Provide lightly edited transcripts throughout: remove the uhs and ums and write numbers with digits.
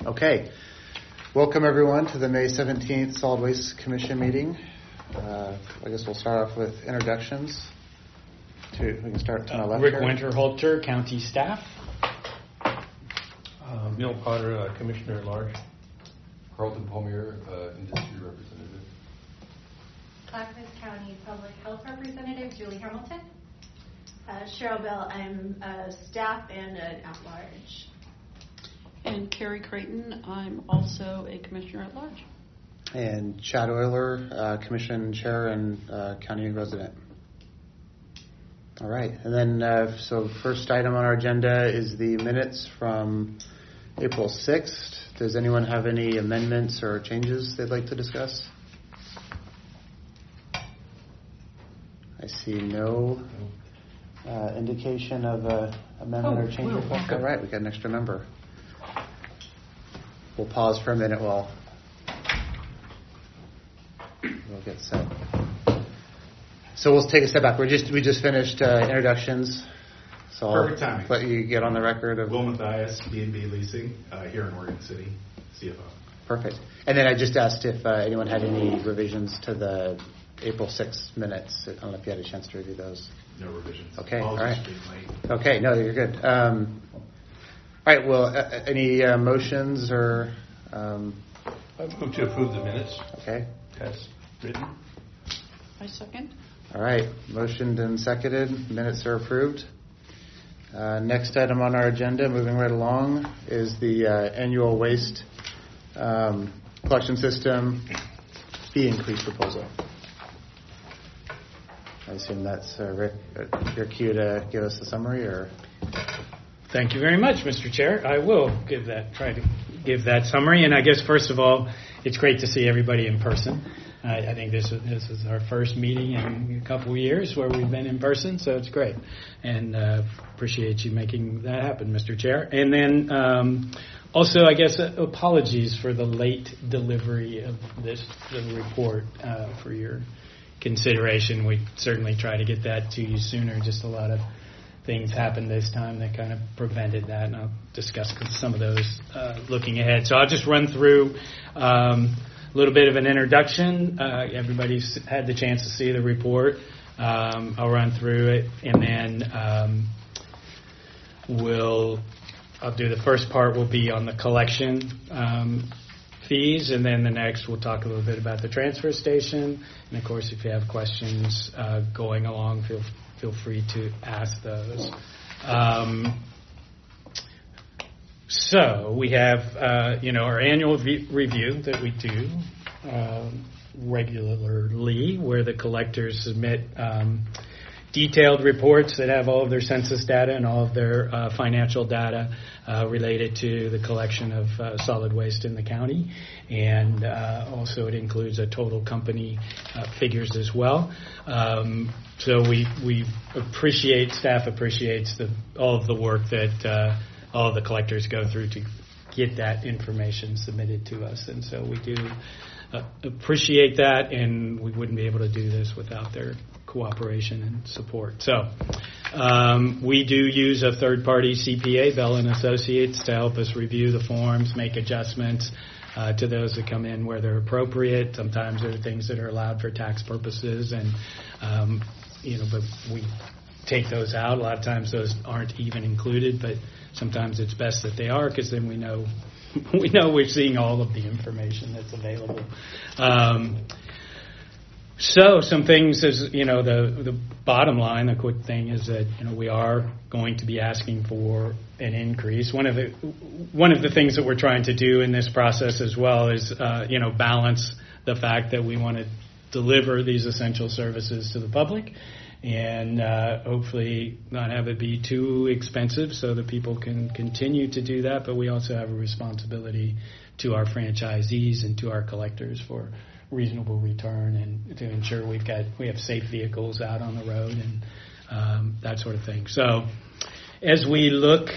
Okay. Welcome, everyone, to the May 17th Solid Waste Commission meeting. I guess we'll start off with introductions. We can start to my left. Rick Winterhalter, County Staff. Neil Potter, Commissioner at Large. Carlton Palmier, Industry Representative. Clackamas County Public Health Representative, Julie Hamilton. Cheryl Bell, I'm staff and an at-large. And Carrie Creighton, I'm also a commissioner at large. And Chad Euler, Commission Chair and County Resident. All right. And then, so first item on our agenda is the minutes from April 6th. Does anyone have any amendments or changes they'd like to discuss? I see no indication of amendment or change request. All right, we got an extra member. We'll pause for a minute while we'll get set. So we'll take a step back. We just finished introductions. So Perfect timing. Let you get on the record of Will Mathias, B&B Leasing, here in Oregon City, CFO. Perfect. And then I just asked if anyone had any revisions to the April 6th minutes. I don't know if you had a chance to review those. No revisions. Okay. All Apologies right. for being late. Okay. No, you're good. All right. Well, any motions or? I move to approve the minutes. Okay. As written. I second. All right. Motioned and seconded. Minutes are approved. Next item on our agenda, moving right along, is the annual waste collection system fee increase proposal. I assume that's Rick, your cue to give us the summary, or? Thank you very much, Mr. Chair. I will try to give that summary. And I guess, first of all, it's great to see everybody in person. I think this is our first meeting in a couple of years where we've been in person, so it's great. And appreciate you making that happen, Mr. Chair. And then also, I guess, apologies for the late delivery of the report for your consideration. We certainly try to get that to you sooner. Just a lot of things happened this time that kind of prevented that, and I'll discuss some of those looking ahead. So I'll just run through a little bit of an introduction. Everybody's had the chance to see the report. I'll run through it, and then I'll do the first part will be on the collection fees, and then the next we'll talk a little bit about the transfer station. And of course, if you have questions going along, feel free to ask those. So we have, our annual review that we do regularly, where the collectors submit detailed reports that have all of their census data and all of their financial data related to the collection of solid waste in the county. And also it includes a total company figures as well. So we staff appreciates all of the work that all of the collectors go through to get that information submitted to us. And so we do appreciate that, and we wouldn't be able to do this without their cooperation and support. So we do use a third-party CPA, Bell & Associates, to help us review the forms, make adjustments to those that come in where they're appropriate. Sometimes there are things that are allowed for tax purposes, and but we take those out. A lot of times those aren't even included, but sometimes it's best that they are, because then we know we're seeing all of the information that's available. So some things is, the bottom line, the quick thing is that, we are going to be asking for an increase. One of the things that we're trying to do in this process as well is, balance the fact that we want to deliver these essential services to the public, and hopefully not have it be too expensive so that people can continue to do that. But we also have a responsibility to our franchisees and to our collectors for reasonable return, and to ensure we have safe vehicles out on the road, and that sort of thing. So as we looked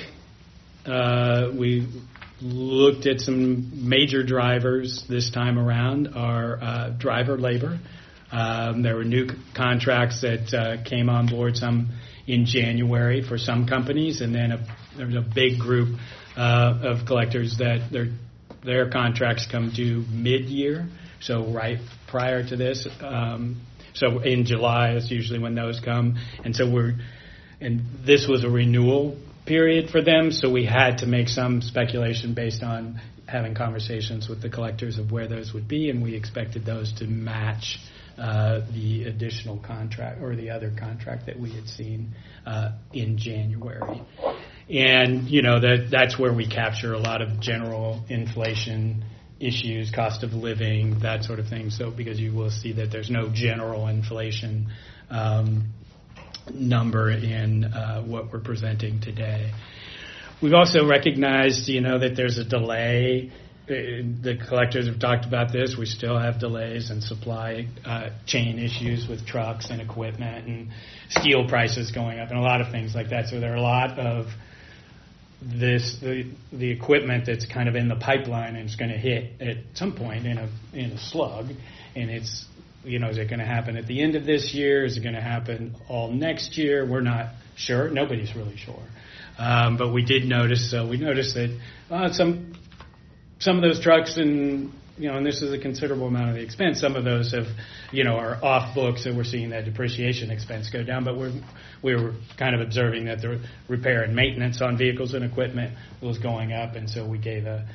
at some major drivers this time around. Our driver labor. There were new contracts that came on board, some in January for some companies, and then there was a big group of collectors that they're their contracts come due mid-year, so right prior to this. So in July is usually when those come, and this was a renewal period for them, so we had to make some speculation based on having conversations with the collectors of where those would be, and we expected those to match the additional contract or the other contract that we had seen in January. And, that's where we capture a lot of general inflation issues, cost of living, that sort of thing. So because you will see that there's no general inflation number in what we're presenting today. We've also recognized, that there's a delay. The collectors have talked about this. We still have delays and supply chain issues with trucks and equipment and steel prices going up and a lot of things like that. So there are a lot of the equipment that's kind of in the pipeline and it's going to hit at some point in a slug. And it's, is it going to happen at the end of this year? Is it going to happen all next year? We're not sure. Nobody's really sure. But we did notice. So we noticed that some of those trucks and this is a considerable amount of the expense. Some of those have, are off books, and we're seeing that depreciation expense go down. But we were kind of observing that the repair and maintenance on vehicles and equipment was going up, and so we gave a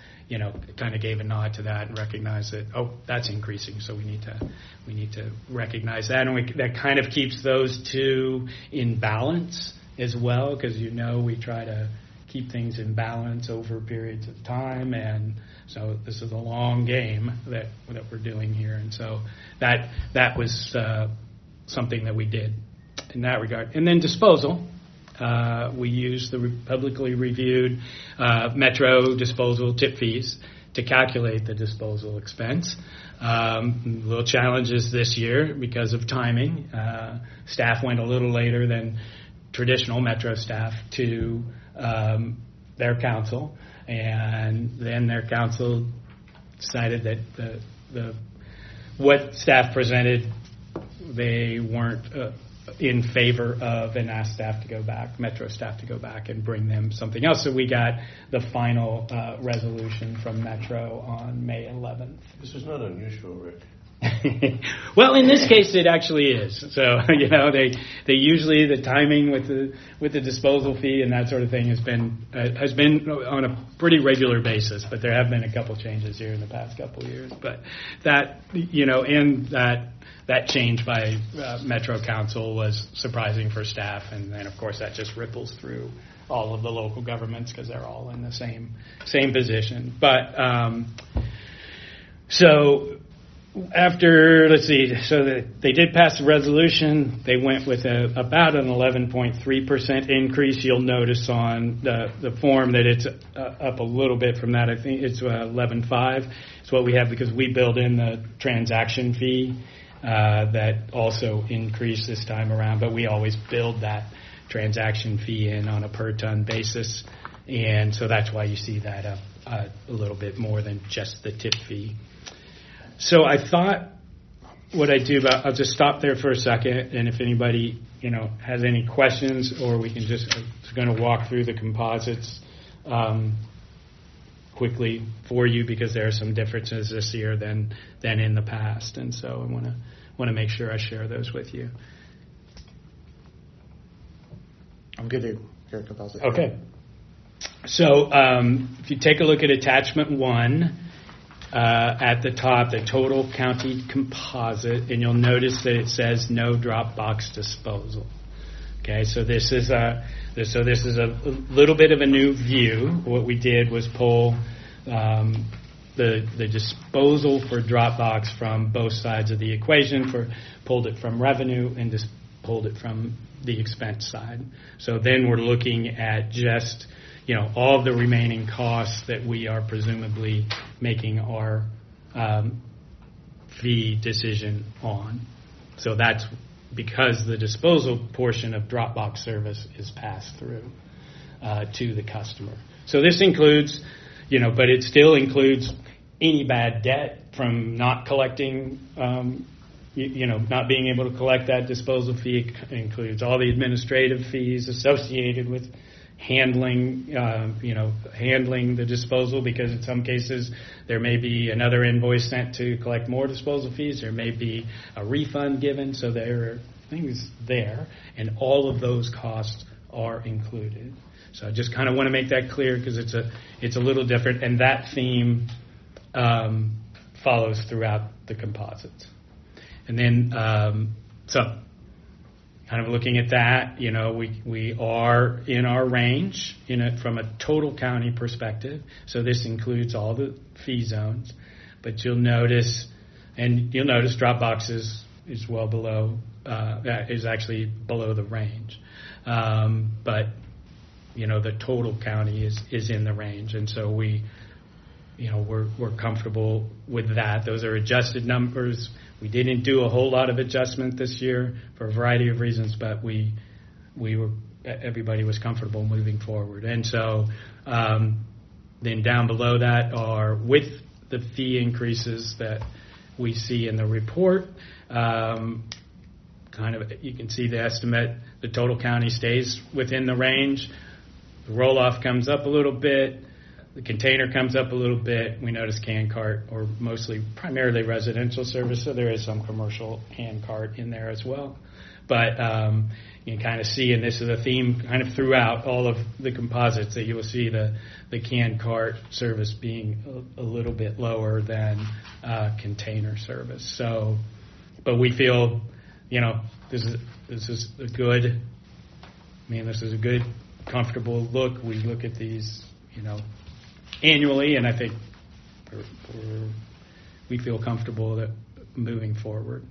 nod to that and recognized that that's increasing. So we need to recognize that, and that kind of keeps those two in balance as well, because we try to keep things in balance over periods of time, and so this is a long game that we're doing here, and so that was something that we did in that regard. And then disposal, we used the publicly reviewed Metro disposal tip fees to calculate the disposal expense. Little challenges this year because of timing. Staff went a little later than traditional Metro staff to their council, and then their council decided that what staff presented they weren't in favor of, and asked staff to go back, Metro staff to go back and bring them something else. So we got the final resolution from Metro on May 11th. This is not unusual, Rick. Well, in this case, it actually is. So they usually the timing with the disposal fee and that sort of thing has been on a pretty regular basis. But there have been a couple changes here in the past couple of years. But that and that change by Metro Council was surprising for staff, and then of course that just ripples through all of the local governments because they're all in the same position. But so. After, they did pass a resolution. They went with about an 11.3% increase. You'll notice on the form that it's up a little bit from that. I think it's 11.5. It's what we have because we build in the transaction fee that also increased this time around. But we always build that transaction fee in on a per ton basis, and so that's why you see that up a little bit more than just the tip fee. So I thought what I'd do, I'll just stop there for a second, and if anybody, has any questions, or we can just going to walk through the composites quickly for you because there are some differences this year than in the past, and so I want to make sure I share those with you. I'm good to hear composite. Okay. So if you take a look at attachment 1. At the top, the total county composite, and you'll notice that it says no drop box disposal. Okay, so this is a little bit of a new view. What we did was pull the disposal for drop box from both sides of the equation. Pulled it from revenue and just pulled it from the expense side. So then we're looking at just all of the remaining costs that we are presumably making our fee decision on. So that's because the disposal portion of Dropbox service is passed through to the customer. So this includes, but it still includes any bad debt from not collecting, not being able to collect that disposal fee. It includes all the administrative fees associated with handling the disposal, because in some cases there may be another invoice sent to collect more disposal fees. There may be a refund given, so there are things there, and all of those costs are included. So I just kind of want to make that clear because it's a little different, and that theme follows throughout the composites. And then so kind of looking at that, we are in our range from a total county perspective. So this includes all the fee zones, but you'll notice Dropbox is well below, is actually below the range. But the total county is in the range, and so we're comfortable with that. Those are adjusted numbers. We didn't do a whole lot of adjustment this year for a variety of reasons, but everybody was comfortable moving forward. And so then down below that are with the fee increases that we see in the report. You can see the estimate. The total county stays within the range. The roll-off comes up a little bit. The container comes up a little bit. We notice can cart, or primarily residential service, so there is some commercial can cart in there as well. But you can kind of see, and this is a theme kind of throughout all of the composites, that you will see the can cart service being a little bit lower than container service. So, but we feel, this is a good, this is a good, comfortable look. We look at these, annually, and I think we feel comfortable that moving forward.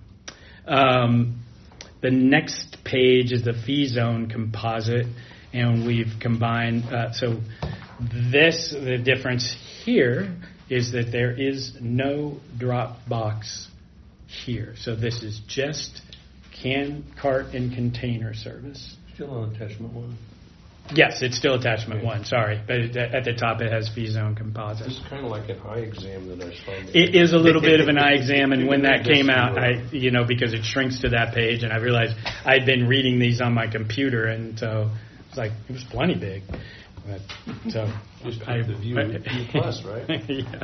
The next page is the fee zone composite, and we've combined. So the difference here is that there is no drop box here. So this is just can, cart, and container service. Still on attachment 1. Yes, it's still attachment 1, sorry. But at the top it has fee zone composite. This is kind of like an eye exam that I saw. It is a little bit of an eye exam, and when that came out, because it shrinks to that page, and I realized I'd been reading these on my computer, and so it was plenty big. But, so just the view plus, right? Yeah.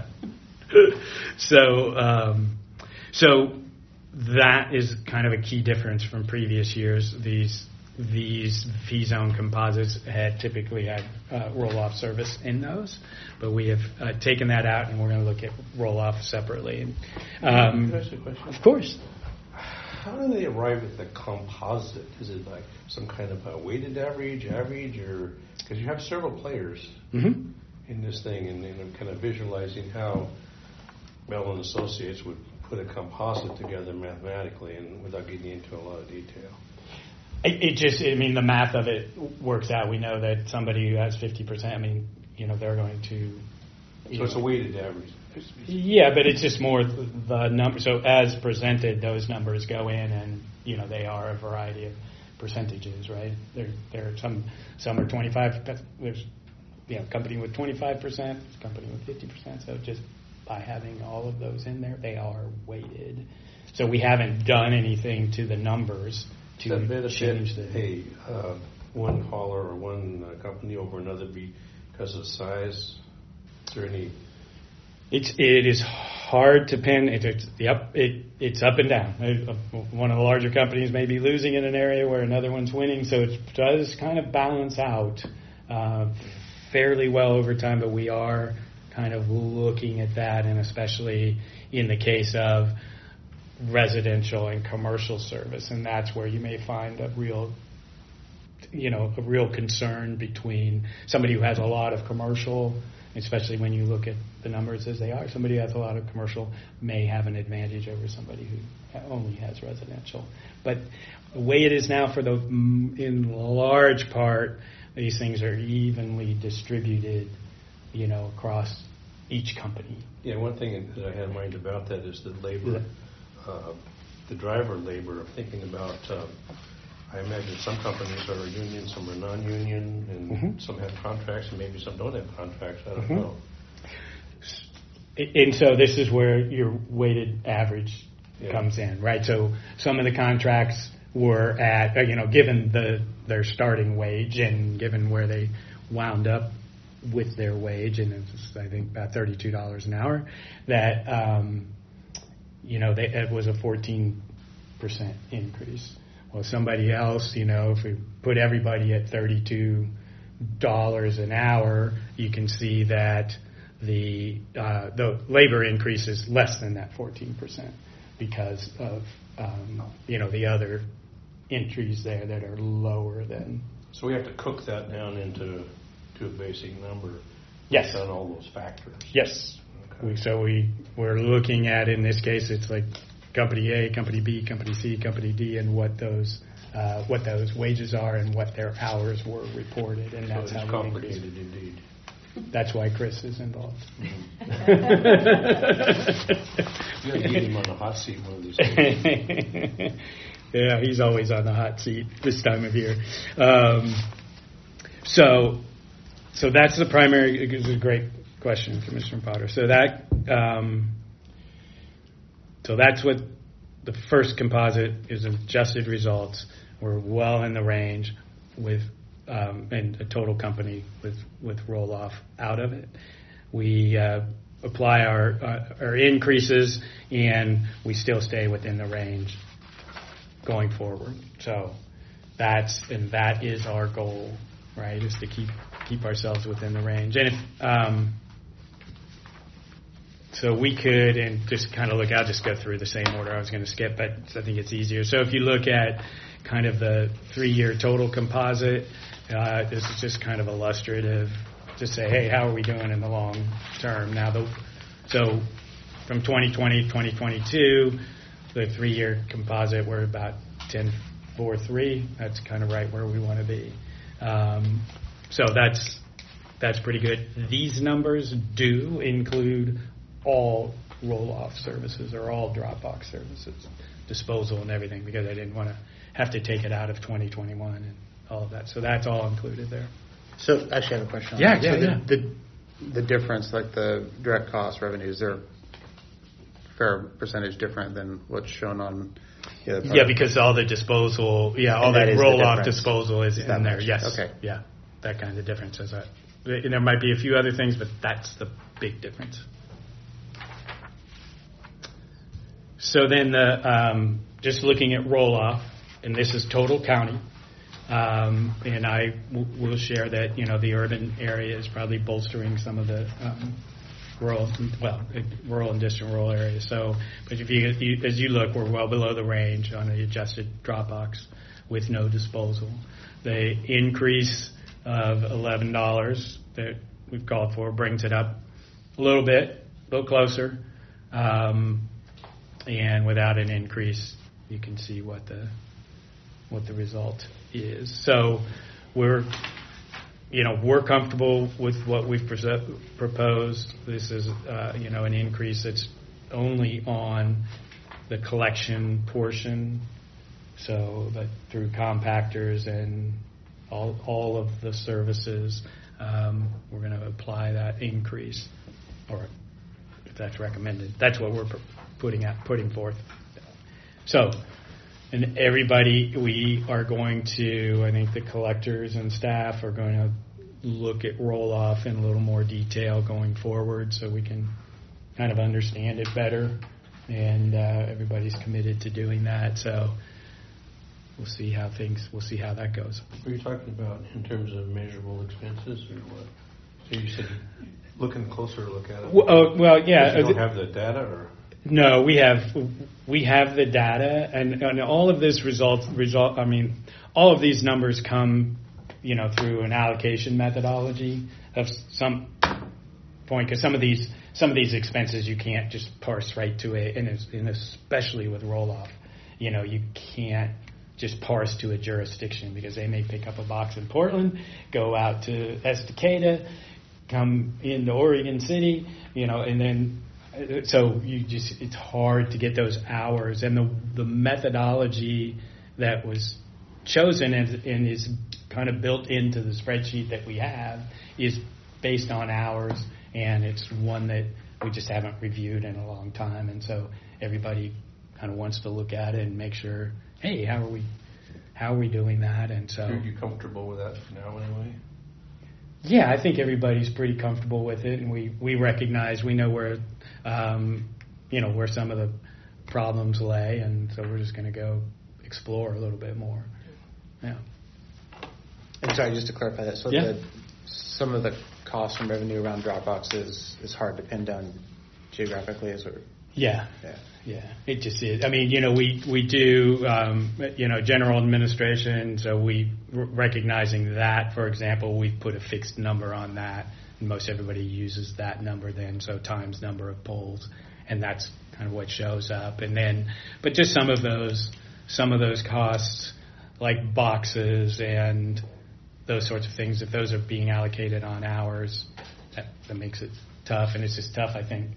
So that is kind of a key difference from previous years. These fee zone composites typically had roll-off service in those, but we have taken that out, and we're going to look at roll-off separately. Can I ask a question? Of course. How do they arrive at the composite? Is it like some kind of a weighted average, or because you have several players in this thing, and I'm kind of visualizing how Bell and Associates would put a composite together mathematically, and without getting into a lot of detail. The math of it works out. We know that somebody who has 50%, they're going to... So it's a weighted average. Yeah, but it's just more the number. So as presented, those numbers go in, and, they are a variety of percentages, right? There are some are 25. There's, a company with 25%, a company with 50%. So just by having all of those in there, they are weighted. So we haven't done anything to the numbers to change one hauler or one company over another because of size? Is there any? It is hard to pin. It's up and down. One of the larger companies may be losing in an area where another one's winning, so it does kind of balance out fairly well over time. But we are kind of looking at that, and especially in the case of residential and commercial service, and that's where you may find a real concern between somebody who has a lot of commercial, especially when you look at the numbers as they are. Somebody who has a lot of commercial may have an advantage over somebody who only has residential. But the way it is now, in large part, these things are evenly distributed, across each company. Yeah, one thing that I had in mind about that is the labor. The driver labor, of thinking about, I imagine some companies are union, some are non-union, and some have contracts, and maybe some don't have contracts. I don't know. And so this is where your weighted average comes in, right? So some of the contracts were at, given their starting wage and given where they wound up with their wage, and it's, I think, about $32 an hour, that, it was a 14% increase. Well, somebody else, if we put everybody at $32 an hour, you can see that the labor increase is less than that 14% because of, the other entries there that are lower than. So we have to cook that down into a basic number. Yes. On all those factors. Yes. Okay. We're looking at, in this case, it's like company A, company B, company C, company D, and what those wages are and what their hours were reported, and that's so it's how complicated indeed. That's why Chris is involved. You got to get him on the hot seat one of these days. Yeah, he's always on the hot seat this time of year. So that's the primary. It's a great question, Commissioner Potter. So that's what the first composite is, adjusted results. We're well in the range with and a total company with roll off out of it. We apply our increases, and we still stay within the range going forward. So that is our goal, right? Is to keep ourselves within the range. And if so we could, and just kind of look, I'll just go through the same order I was going to skip, but I think it's easier. So if you look at kind of the 3-year total composite, this is just kind of illustrative to say, hey, how are we doing in the long term? So from 2020 to 2022, the 3-year composite, we're about 10.43. That's kind of right where we want to be. So that's pretty good. These numbers do include all roll-off services or all drop-box services, disposal and everything, because I didn't want to have to take it out of 2021 and all of that. So that's all included there. So actually I have a question on that. So the difference, like the direct cost revenues, they're fair percentage different than what's shown on the other part? Yeah, because all the disposal, all that roll-off disposal is in there. Yes. Okay. Yeah, that kind of difference is that. There might be a few other things, but that's the big difference. So then just looking at roll-off, and this is total county, and I will share that, the urban area is probably bolstering some of the rural and distant rural areas. So, but if as you look, we're well below the range on the adjusted drop-box with no disposal. The increase of $11 that we've called for brings it up a little closer. And without an increase, you can see what the result is. So we're comfortable with what we've proposed. This is an increase that's only on the collection portion, so that through compactors and all of the services, we're going to apply that increase, or if that's recommended, that's what we're putting forth. So, and everybody, we are going to, I think the collectors and staff are going to look at roll-off in a little more detail going forward, so we can kind of understand it better, and everybody's committed to doing that. So we'll see how that goes. What are you talking about in terms of measurable expenses, or what? So you said looking closer look at it. Well, yeah. You don't have the data, or? No, we have the data, and all of this result. I mean, all of these numbers come, through an allocation methodology of some point, because some of these expenses you can't just parse right to and especially with roll-off, you can't just parse to a jurisdiction, because they may pick up a box in Portland, go out to Estacada, come into Oregon City, and then. So it's hard to get those hours, and the methodology that was chosen and is kind of built into the spreadsheet that we have is based on hours, and it's one that we just haven't reviewed in a long time, and so everybody kind of wants to look at it and make sure, hey, how are we doing that? And so are you comfortable with that for now anyway? Yeah, I think everybody's pretty comfortable with it, and we recognize, we know where, where some of the problems lay, and so we're just going to go explore a little bit more. Yeah. And sorry, just to clarify that, so some of the cost and revenue around Dropbox is hard to pin down geographically, is it? Yeah. It just is. I mean, we do, general administration, so we, recognizing that, for example, we put a fixed number on that, and most everybody uses that number then, so times number of polls, and that's kind of what shows up. And then, but just some of those costs, like boxes and those sorts of things, if those are being allocated on hours, that makes it tough, and it's just tough, I think,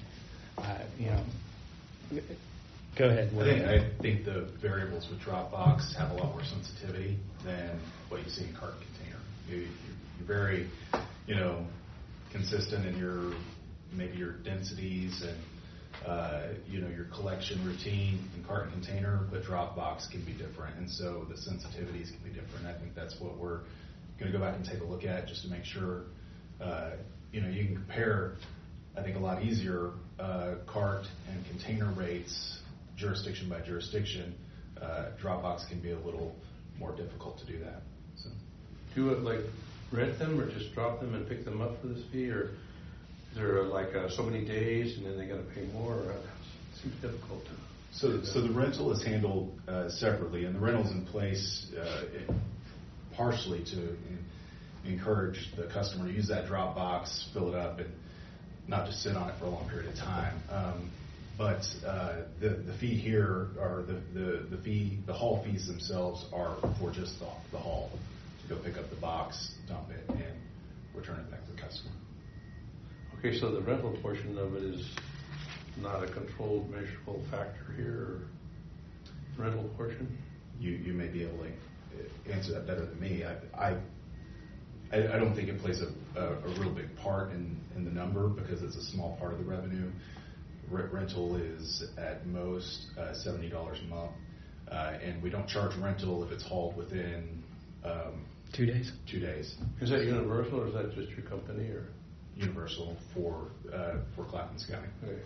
Go ahead. I think the variables with Dropbox have a lot more sensitivity than what you see in Cart and Container. You're very, consistent in your densities and your collection routine in Cart and Container, but Dropbox can be different, and so the sensitivities can be different. I think that's what we're going to go back and take a look at, just to make sure you can compare. I think a lot easier Cart and Container rates jurisdiction by jurisdiction. Dropbox can be a little more difficult to do that. So, do it rent them, or just drop them and pick them up for this fee, or is there so many days and then they got to pay more? It seems difficult. So the rental is handled separately, and the rental's in place partially to encourage the customer to use that Dropbox, fill it up, and not just sit on it for a long period of time. But the fee here, or the haul fees themselves, are for just the haul, to go pick up the box, dump it, and return it back to the customer. Okay, so the rental portion of it is not a controlled, measurable factor here, or rental portion? You may be able to answer that better than me. I don't think it plays a real big part in the number, because it's a small part of the revenue. Rental is at most $70 a month, and we don't charge rental if it's hauled within 2 days. 2 days. Is that universal, or is that just your company, or universal for Clackamas County? Okay.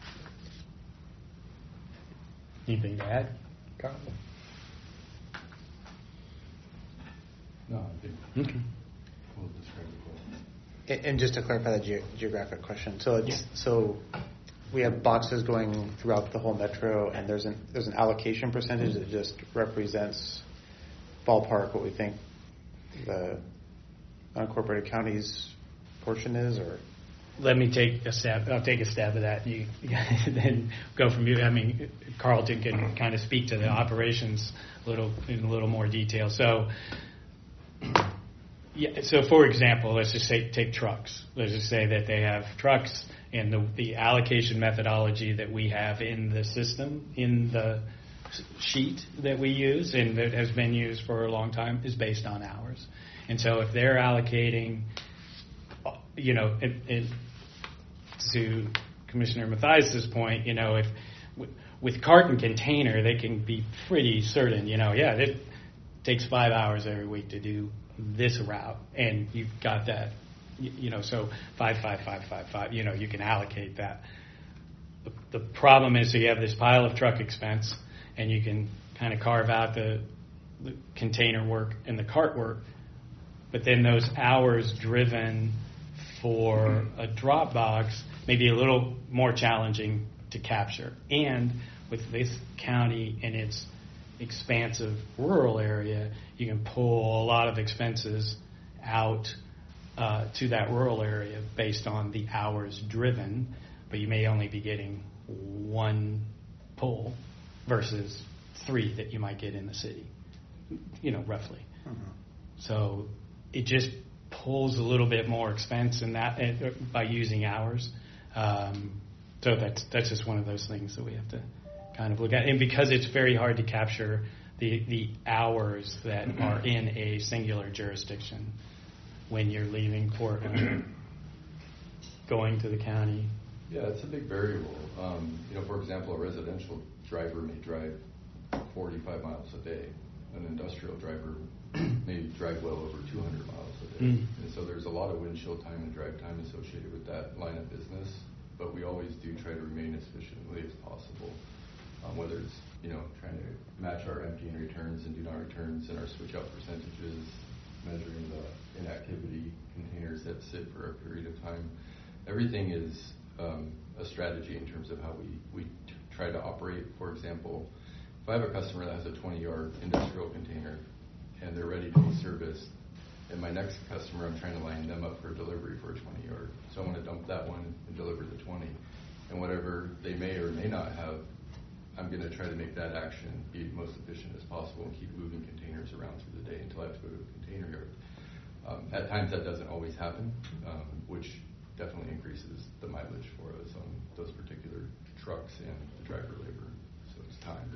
Anything to add, Carl? No, I didn't. Okay. We'll describe it well. And just to clarify the geographic question, so we have boxes going throughout the whole metro, and there's an allocation percentage that just represents ballpark what we think the unincorporated county's portion is, or? Let me take a stab. I'll take a stab at that. You then go from you. I mean, Carlton can kind of speak to the operations in a little more detail. So, So for example, let's just say take trucks. Let's just say that they have trucks, and the allocation methodology that we have in the system, in the sheet that we use and that has been used for a long time, is based on hours. And so if they're allocating, to Commissioner Mathias's point, if with Cart and Container, they can be pretty certain, it takes 5 hours every week to do this route, and you've got that, so 5, 5, 5, 5, 5, you can allocate that. The problem is, so you have this pile of truck expense, and you can kind of carve out the container work and the cart work, but then those hours driven for a Dropbox may be a little more challenging to capture. And with this county and its expansive rural area, you can pull a lot of expenses out to that rural area based on the hours driven, but you may only be getting one pull versus 3 that you might get in the city, roughly. Mm-hmm. So it just pulls a little bit more expense in that by using hours. So that's just one of those things that we have to kind of look at. And because it's very hard to capture the hours that are in a singular jurisdiction when you're leaving court and going to the county. Yeah, it's a big variable. For example, a residential driver may drive 45 miles a day. An industrial driver maybe drive well over 200 miles a day. And so there's a lot of windshield time and drive time associated with that line of business, but we always do try to remain as efficiently as possible, whether it's, trying to match our empty and returns and do not returns and our switch out percentages, measuring the inactivity containers that sit for a period of time. Everything is a strategy in terms of how we try to operate. For example, if I have a customer that has a 20-yard industrial container and they're ready to be serviced, and my next customer, I'm trying to line them up for delivery for a 20-yard. So I want to dump that one and deliver the 20. And whatever they may or may not have, I'm going to try to make that action be most efficient as possible and keep moving containers around through the day until I have to go to a container yard. At times that doesn't always happen, which definitely increases the mileage for us on those particular trucks and the driver labor. So it's time.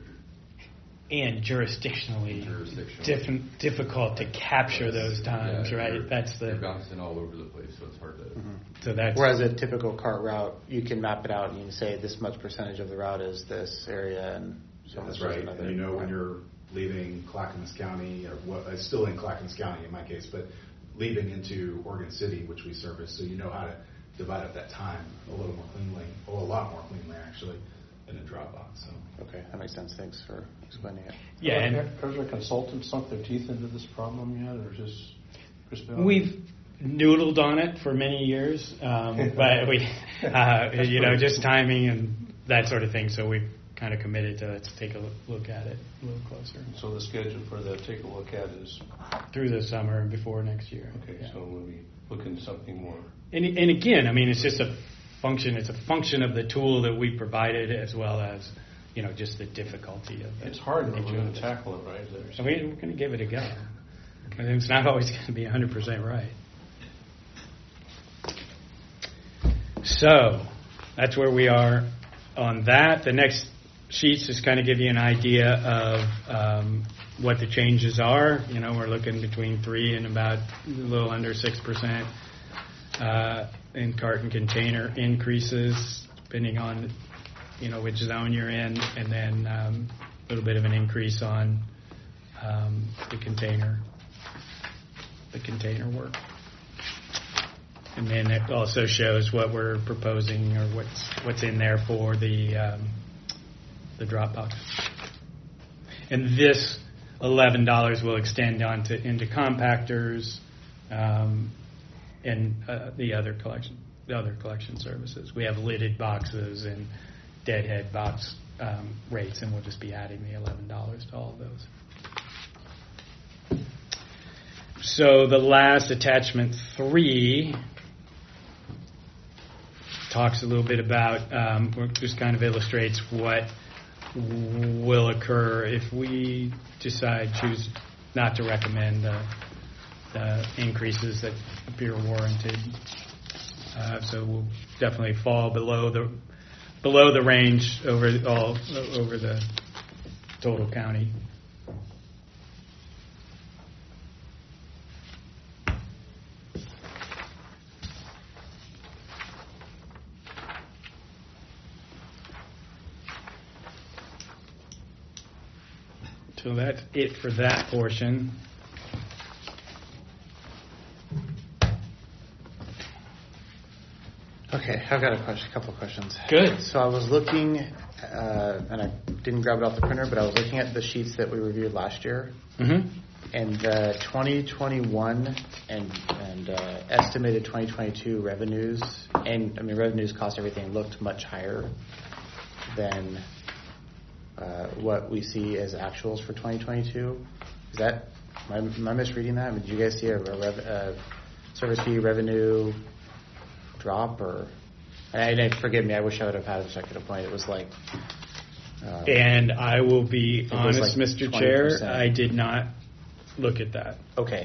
And jurisdictionally difficult to capture those times, right? They're bouncing all over the place, so it's hard to. So that's whereas a typical cart route, you can map it out and you can say this much percentage of the route is this area, and so that's right. Another, and when you're leaving Clackamas County, or it's still in Clackamas County in my case, but leaving into Oregon City, which we service, so you know how to divide up that time a little more cleanly, or a lot more cleanly actually, in a Dropbox. So. Okay, that makes sense. Thanks for explaining it. Yeah, and has our consultant sunk their teeth into this problem yet, or just Chris Bell? We've noodled on it for many years, but we, just timing and that sort of thing. So we've kind of committed to let's take a look at it a little closer. So the schedule for the take a look at is through the summer and before next year. Okay, yeah. So we'll be looking at something more. And again, it's just a function. It's a function of the tool that we provided, as well as just the difficulty of it. It's hard, but we're going to tackle it right there. So we're going to give it a go. And it's not always going to be 100% right. So that's where we are on that. The next sheets just kind of give you an idea of what the changes are. We're looking between 3 and about a little under 6% in cart and container increases, depending on which zone you're in, and then a little bit of an increase on the container work. And then it also shows what we're proposing, or what's in there for the Dropbox. And this $11 will extend into compactors and the other collection services. We have lidded boxes and deadhead box rates, and we'll just be adding the $11 to all of those. So the last attachment 3 talks a little bit about, just kind of illustrates what will occur if we choose not to recommend the increases that appear warranted. So we'll definitely fall below the range over the total county. So that's it for that portion. Okay, I've got a couple of questions. Good. So I was looking, and I didn't grab it off the printer, but I was looking at the sheets that we reviewed last year. Mm-hmm. And the 2021 and estimated 2022 revenues, and revenues, cost, everything looked much higher than what we see as actuals for 2022. Is that, am I misreading that? Did you guys see a service fee revenue drop, or? And forgive me, I wish I would have had a second point. It was like. And I will be honest, like Mr. 20%. Chair, I did not look at that. Okay.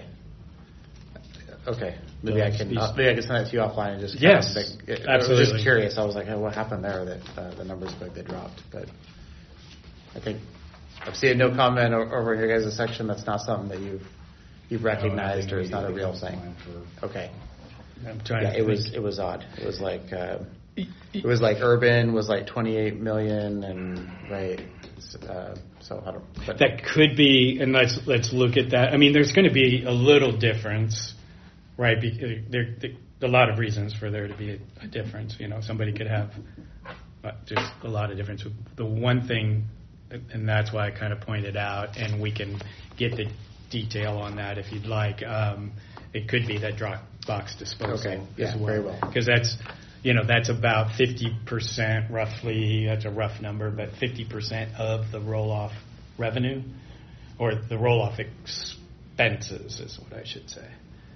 Maybe I can send that to you offline and just. Yes, absolutely. I was just curious. I was like, what happened there that the numbers looked like they dropped? But I think I've seen no comment over in your guys' section. That's not something that you've recognized, or it's not a real thing. Okay. I'm trying Yeah, to it was odd. It was like It was like urban was like 28 million, and right. So I don't. But That could be, and let's look at that. I mean, there's going to be a little difference, right? There a lot of reasons for there to be a difference. Somebody could have just a lot of difference. The one thing, and that's why I kind of pointed out, and we can get the detail on that if you'd like. It could be that Dropbox disposal as well. Very well. Because that's about 50% roughly. That's a rough number, but 50% of the roll-off revenue, or the roll-off expenses is what I should say.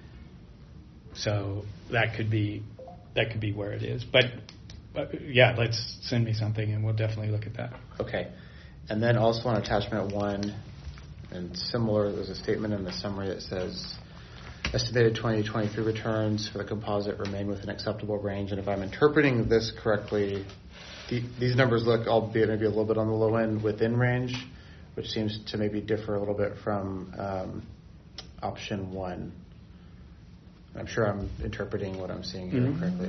So that could be where it is. But yeah, let's send me something and we'll definitely look at that. Okay. And then also on attachment 1, and similar, there's a statement in the summary that says estimated 2023 returns for the composite remain within acceptable range. And if I'm interpreting this correctly, these numbers look, albeit maybe a little bit on the low end, within range, which seems to maybe differ a little bit from option 1. I'm sure I'm interpreting what I'm seeing here correctly,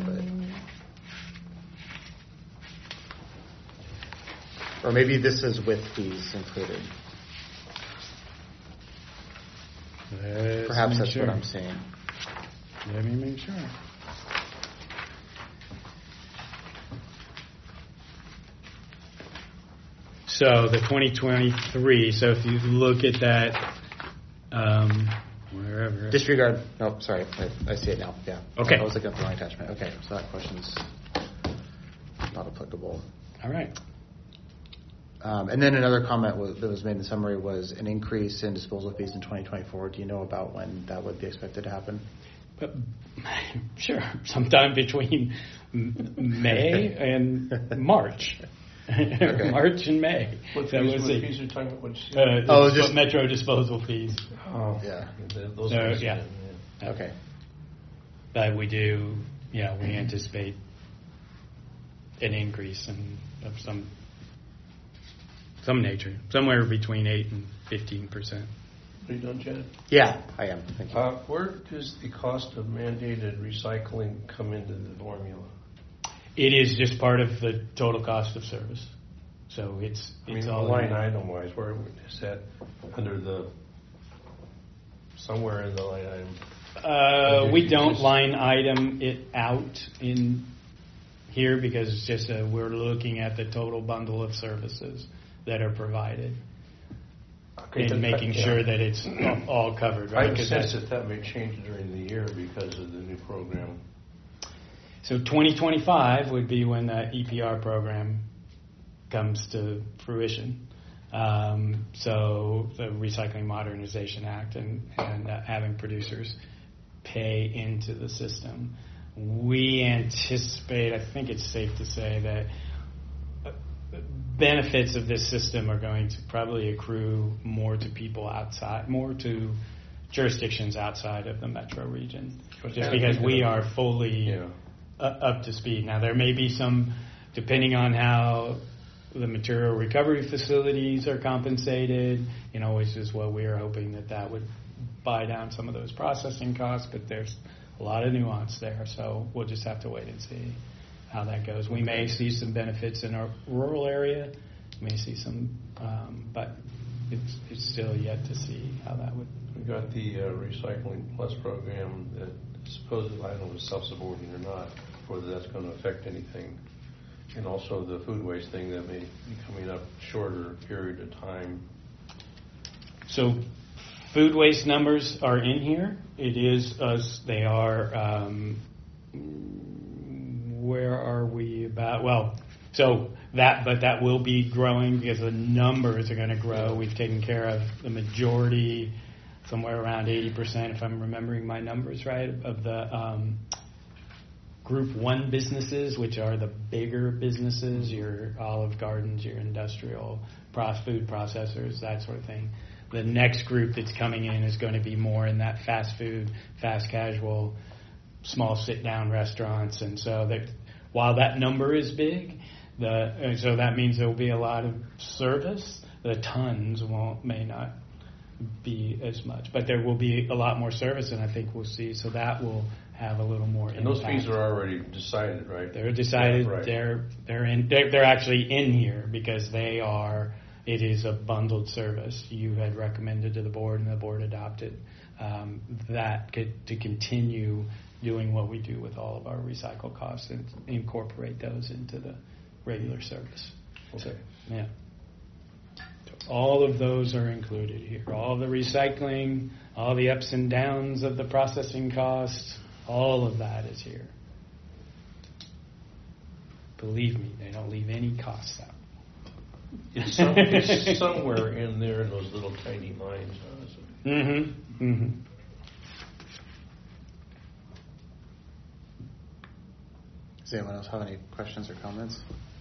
but or maybe this is with fees included. Perhaps that's what I'm seeing. Let me make sure. So the 2023. So if you look at that, wherever. Disregard. No, sorry. I see it now. Yeah. Okay. I was looking at the wrong attachment. Okay, so that question's not applicable. All right. And then another comment that was made in the summary was an increase in disposal fees in 2024. Do you know about when that would be expected to happen? Sure, sometime between May and March. Okay. March and May. What fees are you talking about? Just Metro disposal fees. Oh, yeah. Those yeah. Okay. That we do, we anticipate an increase of some nature, somewhere between 8 and 15%. Are you done, Chad? Yeah, I am. Thank you. Where does the cost of mandated recycling come into the formula? It is just part of the total cost of service. So it's all line item wise, where is that under somewhere in the line item? We don't line item it out in here because it's just we're looking at the total bundle of services that are provided and making sure that it's all covered. Right? I sense that may change during the year because of the new program. So 2025 would be when the EPR program comes to fruition. So the Recycling Modernization Act and having producers pay into the system. We anticipate, I think it's safe to say that benefits of this system are going to probably accrue more to people outside, more to jurisdictions outside of the metro region, just because we are fully up to speed. Now, there may be some, depending on how the material recovery facilities are compensated, which is what we are hoping that would buy down some of those processing costs, but there's a lot of nuance there, so we'll just have to wait and see how that goes. We may see some benefits in our rural area, may see some, but it's still yet to see how that would. We got the Recycling Plus program that supposedly, I don't know if it's self-supporting or not, whether that's going to affect anything. And also the food waste thing that may be coming up shorter period of time. So food waste numbers are in here. It is us. They are. Where are we about? Well, so that will be growing because the numbers are going to grow. We've taken care of the majority, somewhere around 80%, if I'm remembering my numbers right, of the Group 1 businesses, which are the bigger businesses, your Olive Gardens, your industrial food processors, that sort of thing. The next group that's coming in is going to be more in that fast food, fast casual, small sit-down restaurants. And so that while that number is big, so that means there will be a lot of service. The tons may not be as much, but there will be a lot more service, and I think we'll see. So that will have a little more And those impact. fees are already decided, right? They're decided. Yeah, right. They're actually in here because it is a bundled service. You had recommended to the board, and the board adopted to continue doing what we do with all of our recycle costs and incorporate those into the regular service. Okay. So, yeah. So all of those are included here. All the recycling, all the ups and downs of the processing costs, all of that is here. Believe me, they don't leave any costs out. It's somewhere in there in those little tiny lines. Mm-hmm. Mm-hmm. Does anyone else have any questions or comments?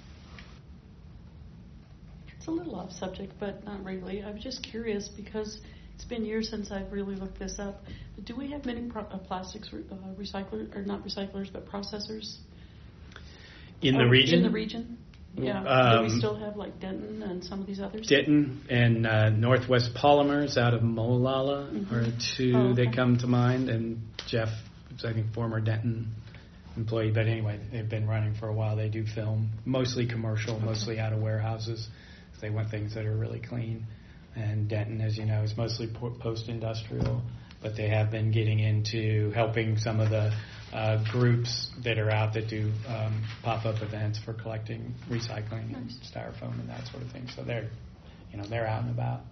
It's a little off subject, but not really. I was just curious because it's been years since I've really looked this up. But do we have many plastics recyclers, or not recyclers, but processors? In the region? In the region? Yeah. Do we still have like Denton and some of these others? Denton and Northwest Polymers out of Molalla are two that come to mind. And Jeff, who's I think former Denton employee, but anyway, they've been running for a while. They do film, mostly commercial, mostly out of warehouses. They want things that are really clean. And Denton, as you know, is mostly post-industrial, but they have been getting into helping some of the groups that are out that do pop-up events for collecting recycling and styrofoam and that sort of thing. So they're out and about.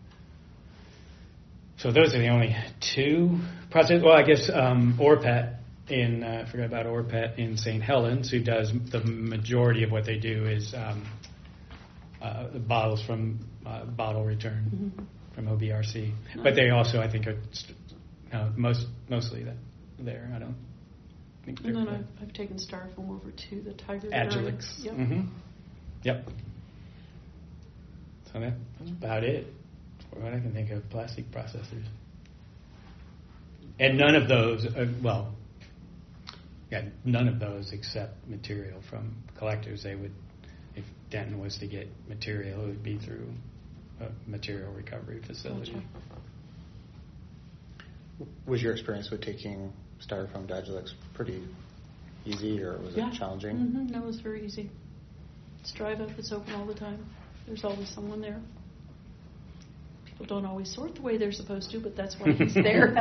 So those are the only two processes. Well, I guess Orpet I forgot about Orpet in St. Helens, who does the majority of what they do is the bottles from bottle return from OBRC. Nice. But they also, I think, are mostly there. I don't think they're. And then I've taken styrofoam over to the Tiger Agilex. Yep. Mm-hmm. Yep. So that's about it. For what I can think of, plastic processors. And none of those, none of those accept material from collectors. They would, if Denton was to get material, it would be through a material recovery facility. Gotcha. Was your experience with taking styrofoam to Agilex pretty easy, or was it challenging? Mm-hmm. No, it was very easy. It's drive up, it's open all the time. There's always someone there. People don't always sort the way they're supposed to, but that's why he's there.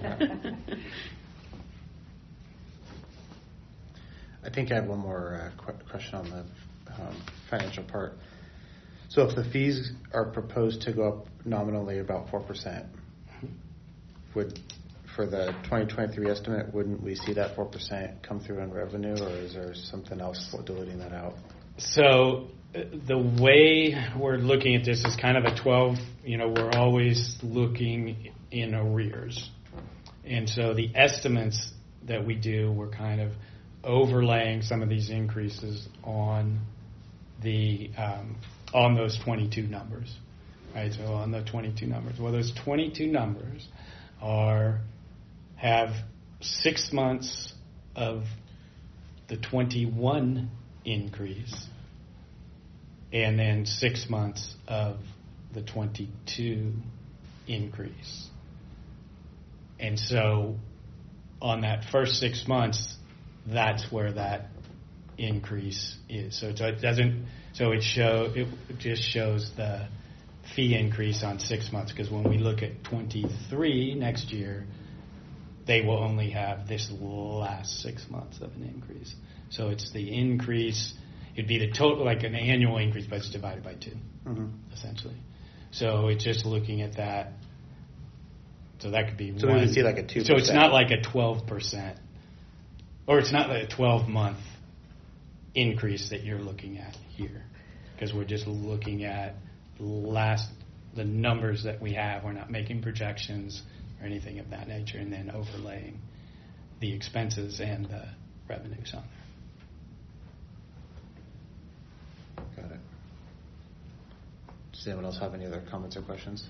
I think I have one more question on the financial part. So if the fees are proposed to go up nominally about 4%, for the 2023 estimate, wouldn't we see that 4% come through in revenue, or is there something else diluting that out? So the way we're looking at this is kind of a 12, we're always looking in arrears. And so the estimates that we do, we're kind of overlaying some of these increases on on those 22 numbers, right? So on the 22 numbers, well, those 22 numbers have 6 months of the 21 increase, and then 6 months of the 22 increase. And so on that first 6 months, that's where that increase is. So it doesn't. So it just shows the fee increase on 6 months, because when we look at 23 next year, they will only have this last 6 months of an increase. So it's the increase. It'd be the total, like an annual increase, but it's divided by 2, essentially. So it's just looking at that. So that could be so 1. we would see like a 2%. So it's not like a 12%, or it's not like a 12-month increase that you're looking at here, because we're just looking at the numbers that we have. We're not making projections or anything of that nature, and then overlaying the expenses and the revenues on there. Got it. Does anyone else have any other comments or questions?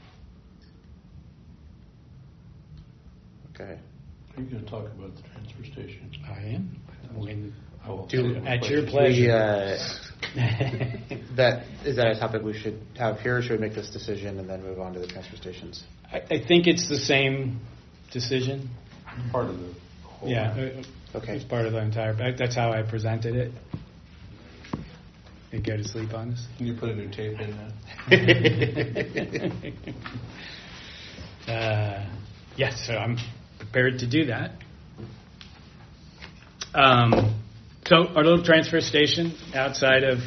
Okay. Are you going to talk about the transfer station? I am. At your pleasure. That is that a topic we should have here, or should we make this decision and then move on to the transfer stations? I think it's the same decision. Part of the Yeah, Okay. it's part of the entire. That's how I presented it. You go to sleep on us. Can you put a new tape in that? Yes, so I'm prepared to do that. So our little transfer station outside of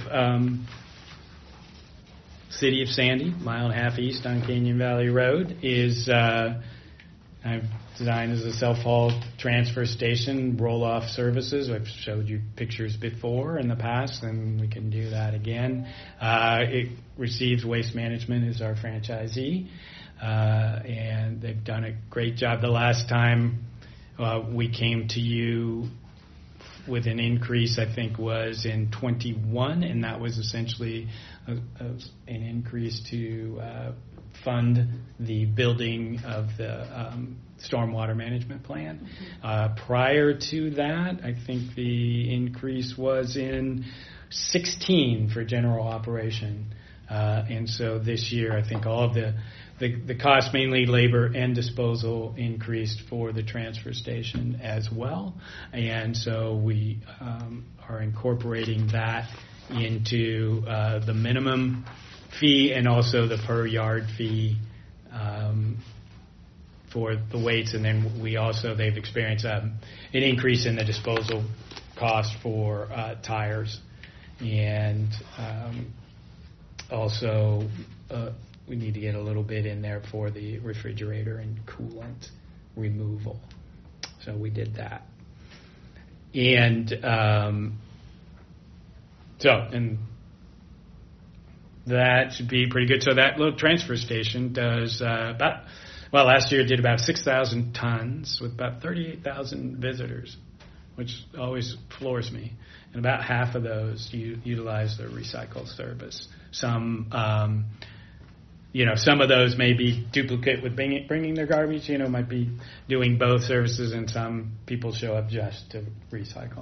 City of Sandy, 1.5 miles east on Canyon Valley Road, is I've designed as a self-haul transfer station, roll-off services. I've showed you pictures before in the past, and we can do that again. It receives Waste Management as our franchisee, and they've done a great job. The last time we came to you with an increase, I think, was in 21, and that was essentially an increase to fund the building of the stormwater management plan. Prior to that, I think the increase was in 16 for general operation. And so this year, I think all of the cost, mainly labor and disposal, increased for the transfer station as well. And so we are incorporating that into the minimum fee and also the per yard fee for the weights. And then they've experienced an increase in the disposal cost for tires. And also we need to get a little bit in there for the refrigerator and coolant removal. So we did that. And that should be pretty good. So that little transfer station does last year it did about 6,000 tons with about 38,000 visitors, which always floors me. And about half of those utilize the recycle service. Some of those may be duplicate with bringing their garbage, might be doing both services, and some people show up just to recycle.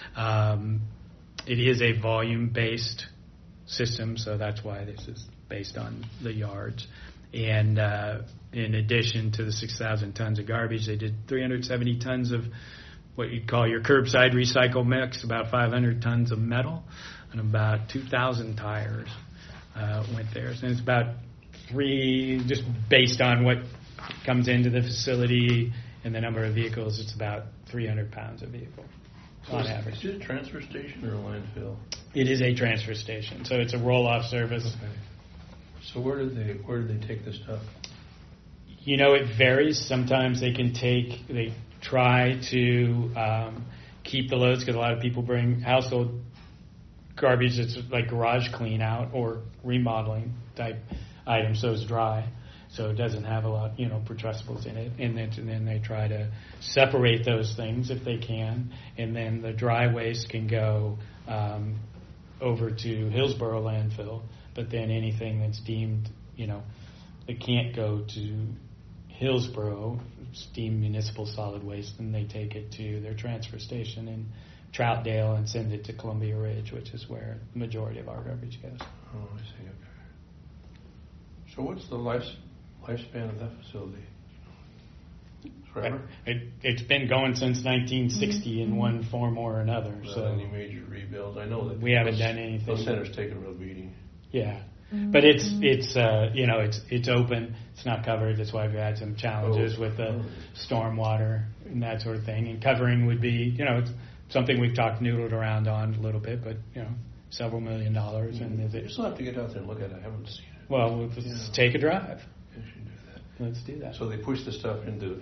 It is a volume-based system, so that's why this is based on the yards. And in addition to the 6,000 tons of garbage, they did 370 tons of what you'd call your curbside recycle mix, about 500 tons of metal, and about 2,000 tires went there. And it's about just based on what comes into the facility and the number of vehicles, it's about 300 pounds a vehicle on average. Is it a transfer station or a landfill? It is a transfer station, so it's a roll-off service. Okay. So where do they take the stuff? It varies. Sometimes they try to keep the loads, because a lot of people bring household garbage that's like garage clean out or remodeling type items, so it's dry, so it doesn't have a lot, pertrusibles in it, and then they try to separate those things if they can, and then the dry waste can go over to Hillsborough landfill, but then anything that's deemed, that can't go to Hillsborough, it's deemed municipal solid waste, and they take it to their transfer station in Troutdale and send it to Columbia Ridge, which is where the majority of our garbage goes. Oh, I see. Okay. So what's the lifespan of that facility? Forever? It's been going since 1960 in one form or another. Not So any major rebuilds. I know that we haven't done anything. Those centers take a real beating. Yeah, but it's open. It's not covered. That's why we've had some challenges with the stormwater and that sort of thing. And covering would be, it's something we've noodled around on a little bit, but several $1 million. And You still have to get out there and look at it. I haven't seen it. Well, let's take a drive. You should do that. Let's do that. So they push the stuff into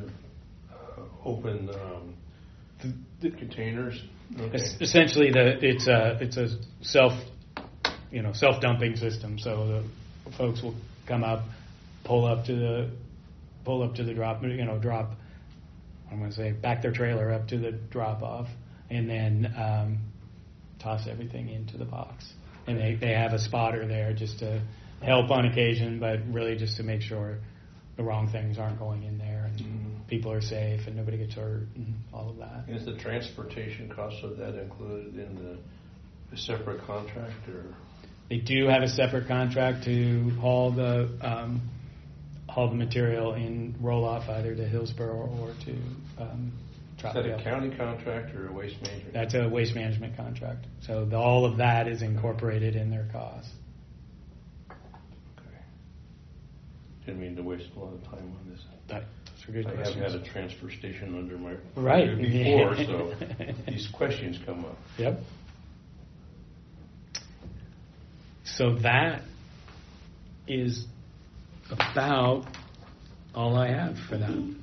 open containers. Okay. Essentially, it's a self-dumping system. So the folks will come up, pull up to the drop. Drop. I'm going to say back their trailer up to the drop off, and then toss everything into the box. And they have a spotter there just to help on occasion, but really just to make sure the wrong things aren't going in there and people are safe and nobody gets hurt and all of that. Is the transportation cost of that included in the separate contract, or? They do have a separate contract to haul the material in roll-off either to Hillsborough or to Is that a county contract or a waste management? That's a waste management contract. So all of that is incorporated in their cost. Okay. Didn't mean to waste a lot of time on this. That's a good I question. have had a transfer station under my Right. before, so these questions come up. Yep. So that is about all I have for that.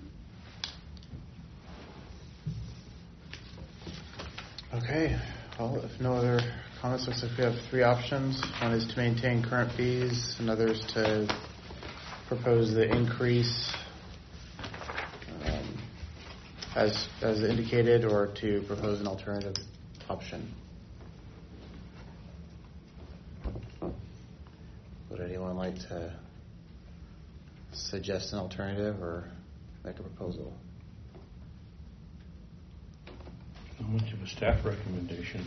Okay. Well, if no other comments, looks like we have three options. One is to maintain current fees. Another is to propose the increase as indicated, or to propose an alternative option. Would anyone like to suggest an alternative or make a proposal? Not much of a staff recommendation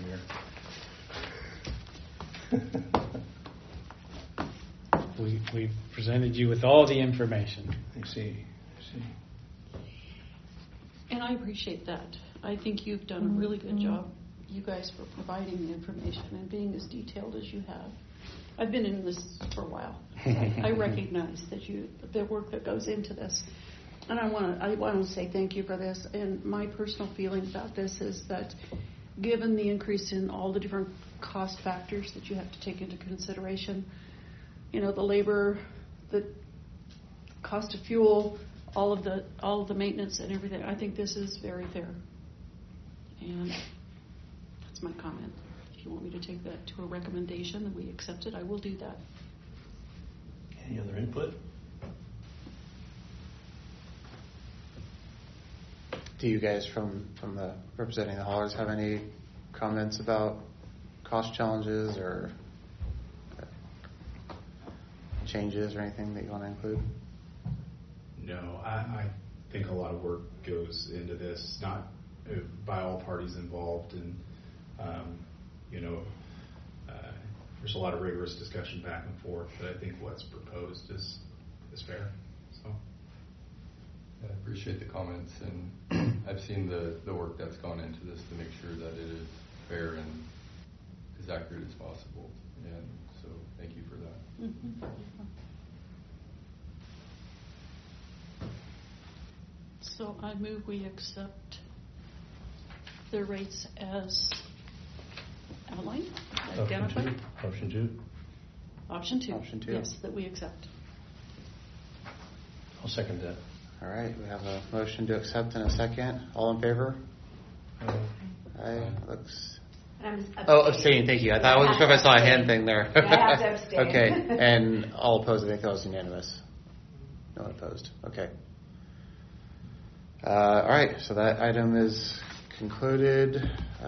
here. We presented you with all the information. I see. And I appreciate that. I think you've done a really good job, you guys, for providing the information and being as detailed as you have. I've been in this for a while. I recognize that the work that goes into this. And I want to say thank you for this. And my personal feeling about this is that given the increase in all the different cost factors that you have to take into consideration, the labor, the cost of fuel, all of the maintenance and everything, I think this is very fair. And that's my comment. If you want me to take that to a recommendation and we accept it, I will do that. Any other input? Do you guys from the representing the haulers have any comments about cost challenges or changes or anything that you want to include? No, I think a lot of work goes into this, not by all parties involved, and there's a lot of rigorous discussion back and forth. But I think what's proposed is fair. So I appreciate the comments, and I've seen the work that's gone into this to make sure that it is fair and as accurate as possible. And so, thank you for that. Mm-hmm. So I move we accept the rates as outlined, identified. Option two. Option two. Option two. Yes, that we accept. I'll second that. All right, we have a motion to accept in a second. All in favor? Aye. Looks. Abstaining. Thank you. I wasn't sure if I saw a hand thing there. Yeah, I have to abstain. Okay, and all opposed. I think that was unanimous. No one opposed. Okay. All right, so that item is concluded.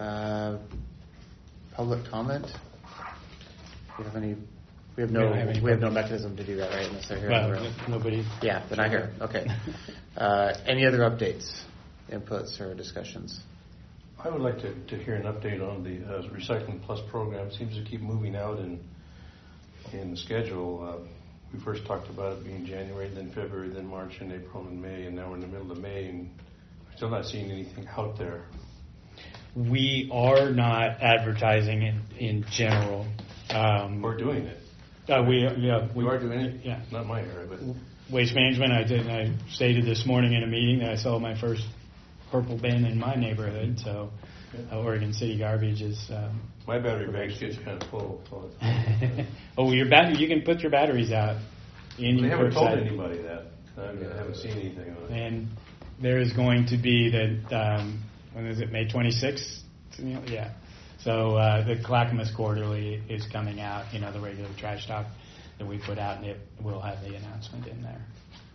Public comment. Do you have any? We have no mechanism to do that, right? Unless they're here in the room. Nobody. Yeah, they're not here. Okay. Any other updates, inputs, or discussions? I would like to hear an update on the Recycling Plus program. It seems to keep moving out in the schedule. We first talked about it being January, then February, then March, and April, and May, and now we're in the middle of May, and we're still not seeing anything out there. We are not advertising in general. We're doing it. We are doing it? Yeah. Not my area, but... Waste management, I stated this morning in a meeting that I saw my first purple bin in my neighborhood, so Oregon City Garbage is... my battery bags get kind of full. Oh, you can put your batteries out in your They haven't told curbside. anybody that. I haven't seen anything on it. And there is going to be when is it, May 26th? Yeah. So the Clackamas Quarterly is coming out, the regular trash talk that we put out, and it will have the announcement in there.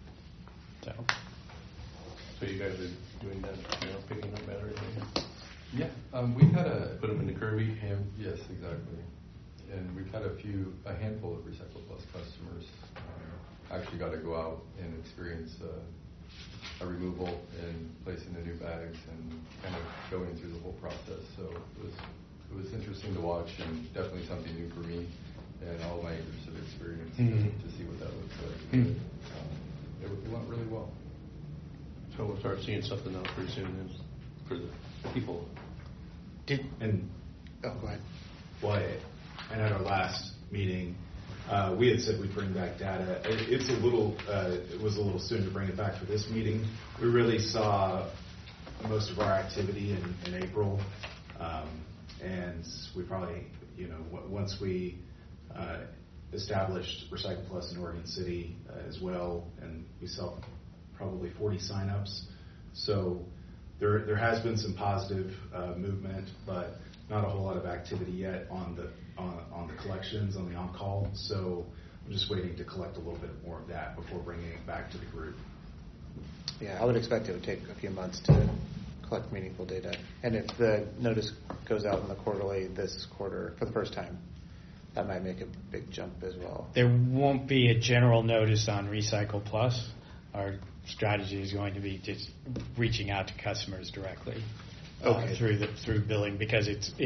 So you guys are doing that, picking up batteries? Yeah, we've had Put them in the Kirby? Yes, exactly. And we've had a handful of Recycle Plus customers actually got to go out and experience a removal and placing the new bags and kind of going through the whole process. So it was interesting to watch, and definitely something new for me and all my years of experience to see what that looks like. It went really well. So we'll start seeing something else pretty soon then? for the people. Oh, go ahead. Well, and at our last meeting, we had said we'd bring back data. It was a little soon to bring it back for this meeting. We really saw most of our activity in April, and we probably, once we established Recycle Plus in Oregon City as well, and we saw probably 40 signups. So there has been some positive movement, but not a whole lot of activity yet on the collections, on the on-call. So I'm just waiting to collect a little bit more of that before bringing it back to the group. Yeah, I would expect it would take a few months to collect meaningful data. And if the notice goes out in the quarterly this quarter for the first time, that might make a big jump as well. There won't be a general notice on Recycle Plus. Our strategy is going to be just reaching out to customers directly through billing, because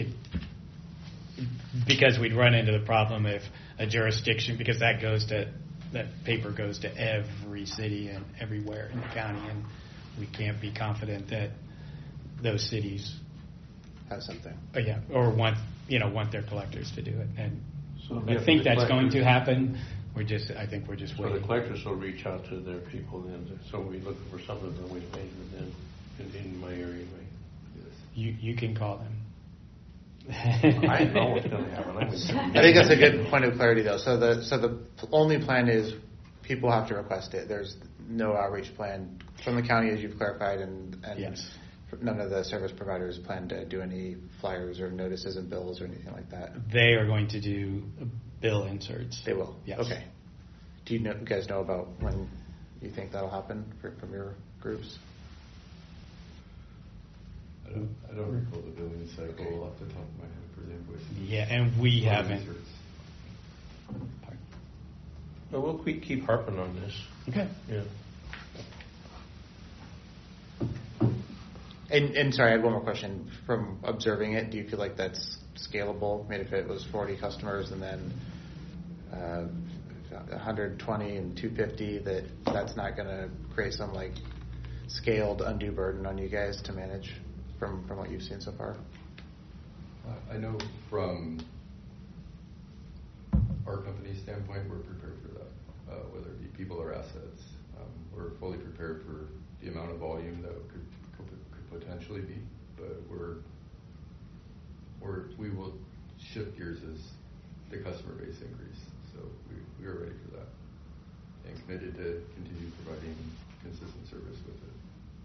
because we'd run into the problem if a jurisdiction, because that paper goes to every city and everywhere in the county, and we can't be confident that those cities have something. Or want their collectors to do it. And So I think that's going to happen. I think we're just So waiting. the collectors will reach out to their people then. So we're looking for something in waste management then in my area anyway. You can call them. I know what's going to happen. I think that's a good point of clarity, though. So the only plan is people have to request it. There's no outreach plan from the county, as you've clarified, and yes. None of the service providers plan to do any flyers or notices and bills or anything like that. They are going to do bill inserts. They will? Yes. Okay. Do you guys know about when you think that'll happen from your groups? I don't recall the billing cycle off the top of my head for the invoices. Yeah, and we haven't. But we'll keep harping on this. Okay. Yeah. And sorry, I had one more question. From observing it, do you feel like that's scalable? I mean, if it was 40 customers and then 120 and 250, that's not going to create some scaled undue burden on you guys to manage from what you've seen so far? I know from our company's standpoint, we're prepared for that, whether it be people or assets. We're fully prepared for the amount of volume that could potentially be, but we will shift gears as the customer base increase. So we are ready for that and committed to continue providing consistent service with it.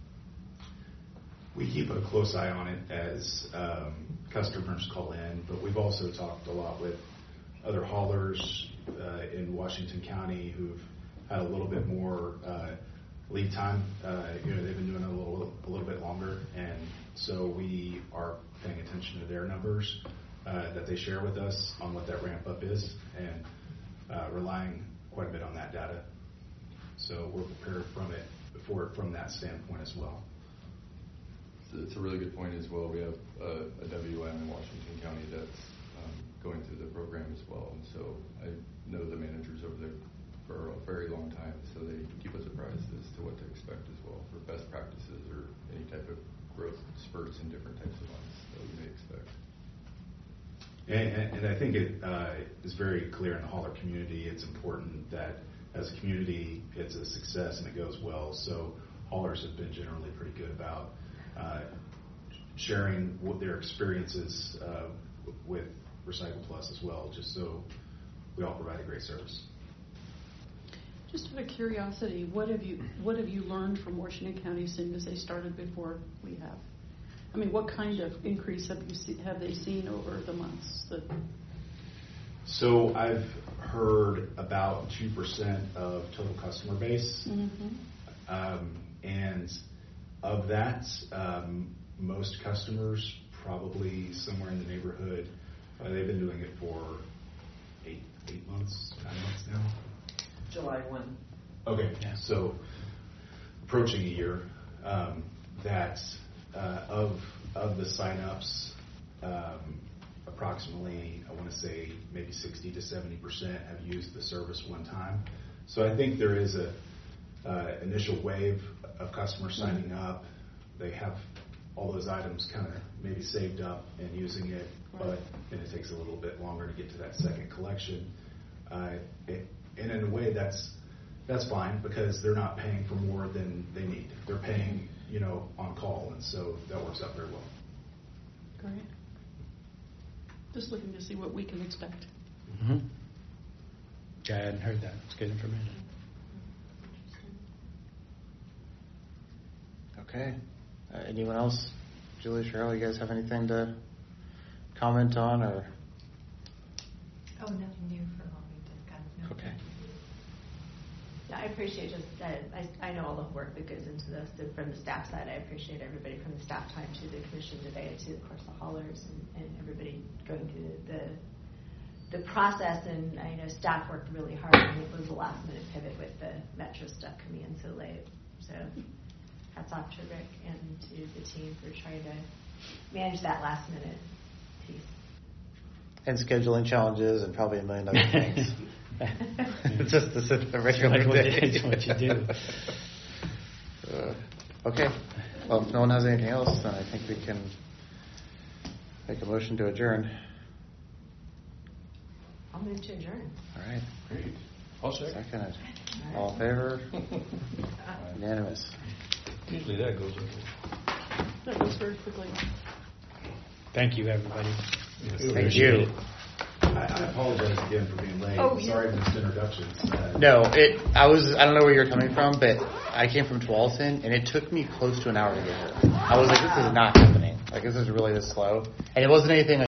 We keep a close eye on it as customers call in, but we've also talked a lot with other haulers in Washington County who've had a little bit more lead time. They've been doing it a little bit longer, and so we are paying attention to their numbers that they share with us on what that ramp up is, and relying quite a bit on that data. So we're prepared from that standpoint as well. It's a really good point as well. We have a WM in Washington County that's going through the program as well, and so I know the managers over there for a very long time, so they keep us apprised as to what to expect as well for best practices or any type of growth spurts in different types of months that we may expect. And I think it is very clear in the hauler community, it's important that as a community it's a success and it goes well. So haulers have been generally pretty good about sharing what their experiences with Recycle Plus as well, just so we all provide a great service. Just out of curiosity, what have you learned from Washington County, seeing as they started before we have? I mean, what kind of increase have they seen over the months? So I've heard about 2% of total customer base, and of that, most customers probably somewhere in the neighborhood. They've been doing it for 8 months, 9 months now. July 1. Okay, so approaching a year. That of the signups, approximately, I want to say maybe 60 to 70% have used the service one time. So I think there is a initial wave of customers signing up. They have all those items kind of maybe saved up and using it, but then it takes a little bit longer to get to that second collection. And in a way, that's fine because they're not paying for more than they need. They're paying, on call, and so that works out very well. Great. Just looking to see what we can expect. Mm-hmm. I hadn't heard that. It's good information. Okay. Anyone else? Julie, Cheryl, you guys have anything to comment on or? Oh, nothing new from Wilmington. Okay. Yeah, I appreciate just that. I know all the work that goes into this from the staff side. I appreciate everybody from the staff time to the commission today to, of course, the haulers and everybody going through the process. And I know staff worked really hard, and it was a last minute pivot with the Metro stuff coming in so late. So hats off to Rick and to the team for trying to manage that last minute piece. And scheduling challenges and probably a million other things. Just to sit a regular day. It's what you do. Okay. Well, if no one has anything else, then I think we can make a motion to adjourn. I'll move to adjourn. All right. Great. I'll second. Seconded. All in favor? Unanimous. Usually that goes over. That goes very quickly. Thank you, everybody. Thank you. I apologize again for being late. Sorry I missed introductions. No, I don't know where you're coming from, but I came from Tualatin, and it took me close to an hour to get here. I was like, this is not happening. Like, this is really this slow. And it wasn't anything